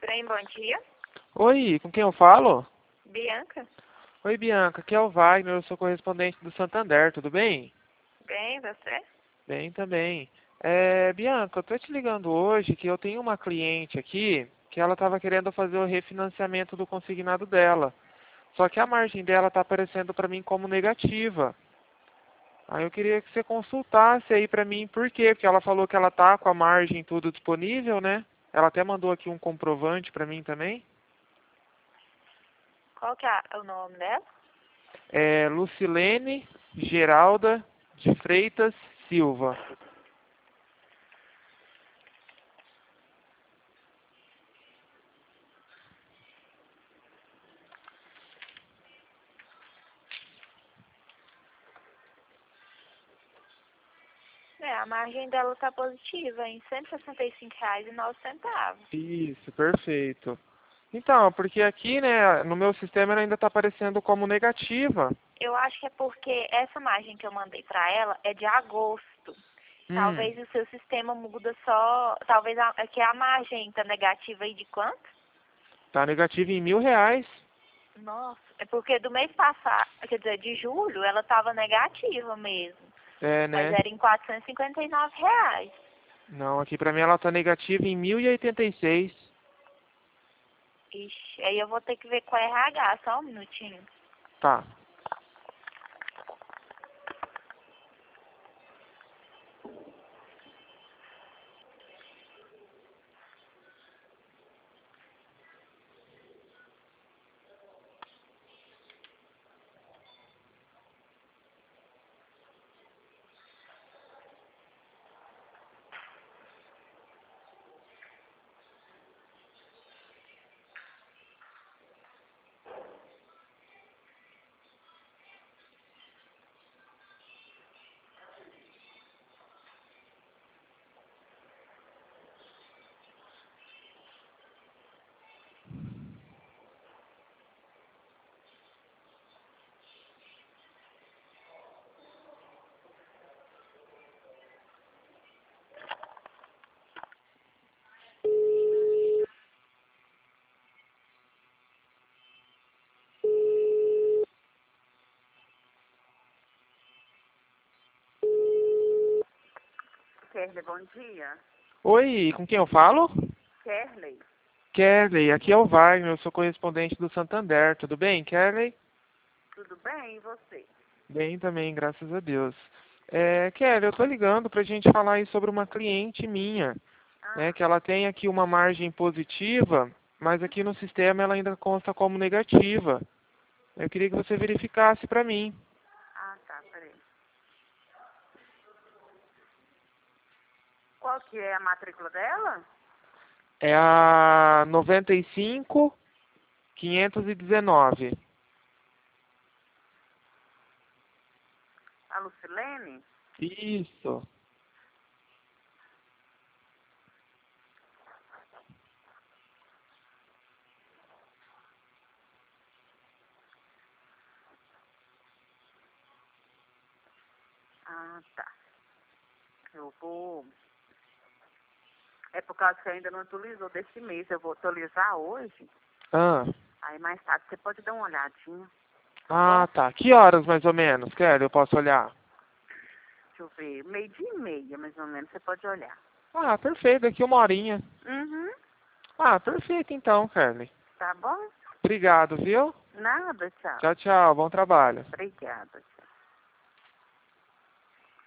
Bem, bom dia. Oi, com quem eu falo? Bianca? Oi, Bianca, aqui é o Wagner, eu sou correspondente do Santander, tudo bem? Bem, você? Bem também. Bianca, eu tô te ligando hoje que eu tenho uma cliente aqui que ela estava querendo fazer o refinanciamento do consignado dela. Só que a margem dela tá aparecendo para mim como negativa. Aí eu queria que você consultasse aí para mim por quê? Porque ela falou que ela tá com a margem tudo disponível, né? Ela até mandou aqui um comprovante para mim também. Qual que é o nome dela? É Lucilene Geralda de Freitas Silva. A margem dela tá positiva em R$ 165,09. Isso, perfeito. Então, porque aqui, né, no meu sistema ela ainda está aparecendo como negativa. Eu acho que é porque essa margem que eu mandei pra ela é de agosto. Hum, Talvez o seu sistema muda só. Talvez é que a margem tá negativa aí de quanto? tá negativa em R$ 1.000. Nossa, é porque do mês passado, quer dizer, de julho, ela tava negativa mesmo. É, Mas né? era em R$ 459. Não, aqui pra mim ela tá negativa em 1.086. Ixi, aí eu vou ter que ver com a RH, só um minutinho. Tá. Kerley, bom dia. Oi, com quem eu falo? Kerley, Kelly, aqui é o Wagner, eu sou correspondente do Santander, tudo bem, Kelly? tudo bem? E você? Bem também, graças a Deus. Kelly, eu tô ligando pra gente falar aí sobre uma cliente minha, né, Ah, que ela tem aqui uma margem positiva, mas aqui no sistema ela ainda consta como negativa. Eu queria que você verificasse para mim. tá, peraí. Qual que é a matrícula dela? É a 95.519. A Lucilene? Isso. Ah, tá. Eu vou... É por causa que ainda não atualizou desse mês. Eu vou atualizar hoje. Ah, Aí mais tarde você pode dar uma olhadinha, tá bom? ah, tá. Que horas mais ou menos, Kelly, eu posso olhar? Deixa eu ver. 12:30, mais ou menos, você pode olhar. Ah, perfeito, daqui uma horinha. Uhum. Ah, perfeito então, Kelly. Tá bom? Obrigado, viu? Nada, tchau. Tchau, tchau. Bom trabalho. Obrigada, tchau.